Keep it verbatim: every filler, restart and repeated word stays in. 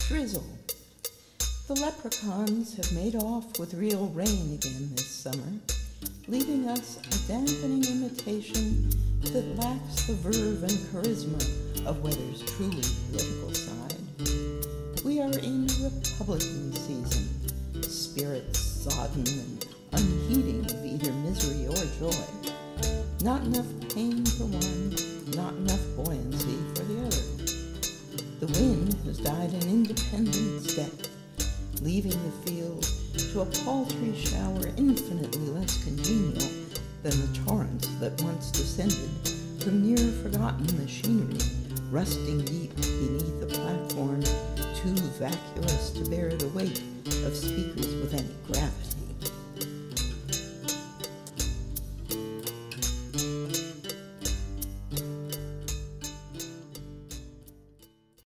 Drizzle. The leprechauns have made off with real rain again this summer, leaving us a dampening imitation that lacks the verve and charisma of weather's truly political side. We are in Republican season, spirits sodden and unheeding of either misery or joy. Not enough pain for one, not enough buoyancy for the other. The wind has died an independent death, leaving the field to a paltry shower infinitely less congenial than the torrents that once descended from near-forgotten machinery rusting deep beneath a platform too vacuous to bear the weight of speakers with any gravity.